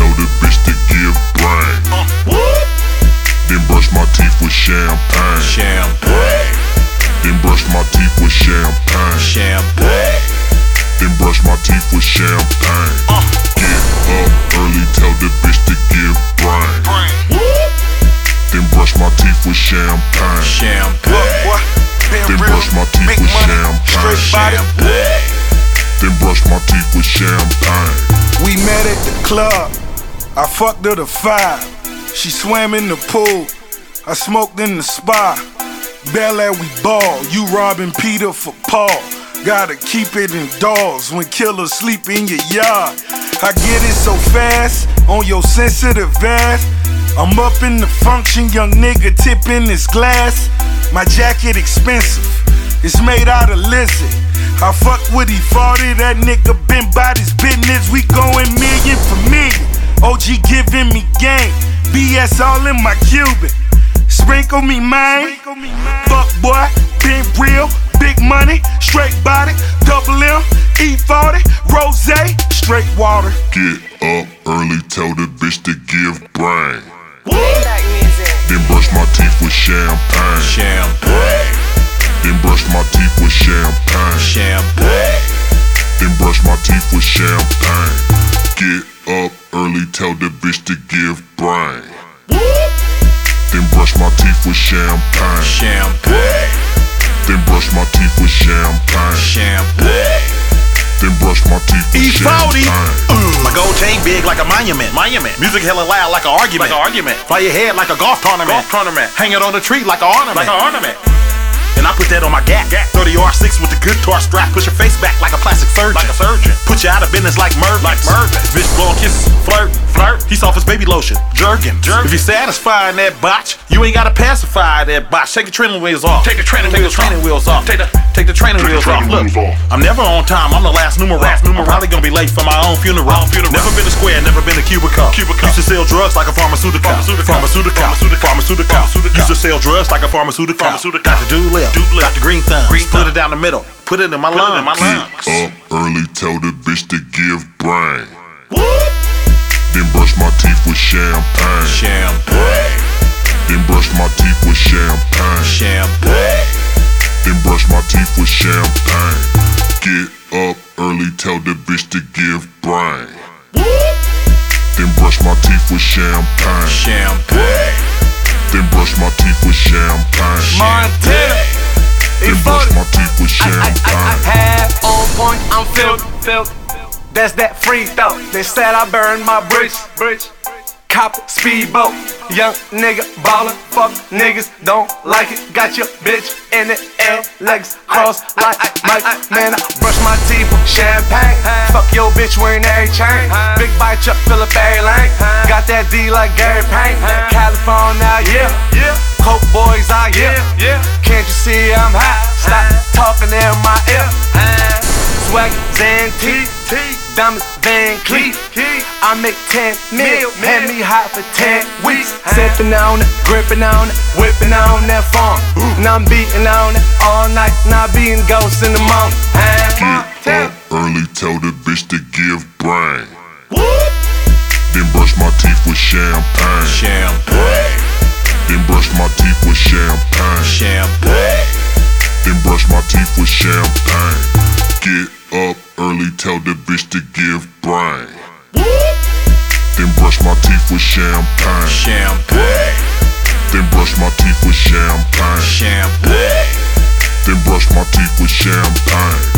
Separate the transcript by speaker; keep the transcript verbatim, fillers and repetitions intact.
Speaker 1: tell the bitch to give brain.
Speaker 2: Uh, what?
Speaker 1: Then brush my teeth with champagne.
Speaker 2: Champagne.
Speaker 1: Then brush my teeth with champagne.
Speaker 2: Champagne.
Speaker 1: Then brush my teeth with champagne.
Speaker 2: Uh.
Speaker 1: Get up early, tell the bitch to give brain.
Speaker 2: Brain. What?
Speaker 1: Then brush my teeth with champagne.
Speaker 2: Champagne.
Speaker 3: What, what?
Speaker 1: Then brush my teeth
Speaker 3: big
Speaker 1: with
Speaker 3: money,
Speaker 1: champagne.
Speaker 3: straight body.
Speaker 2: Champagne.
Speaker 1: Then brush my teeth with champagne.
Speaker 3: We met at the club, I fucked her to five. She swam in the pool, I smoked in the spa. Bel Air we ball, you robbing Peter for Paul. Gotta keep it indoors when killers sleep in your yard. I get it so fast, on your sensitive ass. I'm up in the function, young nigga tipping his glass. My jacket expensive, it's made out of lizard. I fuck with he forty, that nigga been bout his business. We going million for million, O G giving me game. B S all in my Cuban, sprinkle me man. Fuck boy, been real, big money, straight body, double M, E forty, rose, straight water.
Speaker 1: Get up early, tell the bitch to give brain.
Speaker 4: Maybach music.
Speaker 1: Then brush my teeth with champagne.
Speaker 2: Champagne.
Speaker 1: Then brush my teeth with champagne.
Speaker 2: Champagne.
Speaker 1: Then brush my teeth with champagne. Get up early, tell the bitch to give brain. Then brush my teeth with champagne.
Speaker 2: Champagne.
Speaker 1: Then brush my teeth with champagne.
Speaker 2: Champagne.
Speaker 1: Then brush my teeth with
Speaker 5: E forty.
Speaker 1: champagne.
Speaker 5: My gold chain big like a monument. Monument. Music hella loud like an argument. Like an argument. Fly your head like a golf tournament. Golf tournament. Hang it on the tree like an ornament. Like an ornament. And I put that on my gap. thirty R six with the guitar strap. Push your face back like a plastic surgeon. Like a surgeon. Put you out of business like Merv. Like Merv. Bitch blowing kisses. Flirt. Flirt. He's off his baby lotion. Jerkin. Jerkin. If you're satisfying that botch, you ain't gotta pacify that botch. Take the training wheels off. Take the training Take wheels the training off. wheels off.
Speaker 2: Take the
Speaker 5: Take the training
Speaker 1: Take the
Speaker 5: wheels
Speaker 1: training
Speaker 5: off. Look,
Speaker 1: wheels off.
Speaker 5: I'm never on time. I'm the last numeral. Last numeral. I'm probably gonna be late for my own funeral.
Speaker 2: Own funeral.
Speaker 5: Never been a square. Never been a cubicle.
Speaker 2: Cubicle.
Speaker 5: Used to sell drugs like a pharmaceutical.
Speaker 2: Pharmaceutical.
Speaker 5: Pharmaceutical.
Speaker 2: Pharmaceutical.
Speaker 5: Pharmaceutical.
Speaker 2: Pharmaceutical.
Speaker 5: Used to sell drugs like a pharmaceutical.
Speaker 2: Pharmaceutical.
Speaker 5: Got the dude left.
Speaker 2: Dude left.
Speaker 5: Got the green thumb.
Speaker 2: Green
Speaker 5: Split
Speaker 2: thumb.
Speaker 5: it down the middle. Put it in my
Speaker 2: Put it in my
Speaker 5: lungs.
Speaker 2: lungs.
Speaker 1: Get up early, tell the bitch to give brain.
Speaker 2: What?
Speaker 1: Then brush my teeth with champagne.
Speaker 2: Champagne.
Speaker 1: Then brush my teeth with champagne.
Speaker 2: Champagne.
Speaker 1: Then brush my teeth with champagne. Get up early, tell the bitch to give brain. Then brush my teeth with champagne.
Speaker 2: Champagne.
Speaker 1: Then brush my teeth with champagne.
Speaker 3: Montana,
Speaker 1: Then brush my teeth with
Speaker 6: I, I, I, I
Speaker 1: champagne.
Speaker 6: had on point, I'm filled, filled. That's that free throw. They said I burned my bridge, bridge. Cop speedboat, young nigga ballin', fuck niggas don't like it. Got your bitch in the air, legs crossed like Mike. Man, I brush my teeth with champagne. Fuck your bitch wearing every chain. Big bite truck, fill up every lane. Got that D like Gary Payne. California, yeah, yeah. Coke boys out, yeah, yeah. Can't you see I'm hot? Stop talking in my ear. Swag Zan T, diamonds Van Cleef. I make ten mil, had me hot for ten weeks. Sipping on it, gripping on it, whipping on that phone. Now I'm beating on it all night, now being ghosts in the morning.
Speaker 1: Get up early, tell the bitch to give brain. Then brush my teeth with champagne.
Speaker 2: Champagne.
Speaker 1: Then brush my teeth with champagne.
Speaker 2: Champagne.
Speaker 1: Then brush my teeth with champagne. Get up early, tell the bitch to give brain. Then brush my teeth with champagne.
Speaker 2: Champagne.
Speaker 1: Then brush my teeth with champagne.
Speaker 2: Champagne.
Speaker 1: Then brush my teeth with champagne.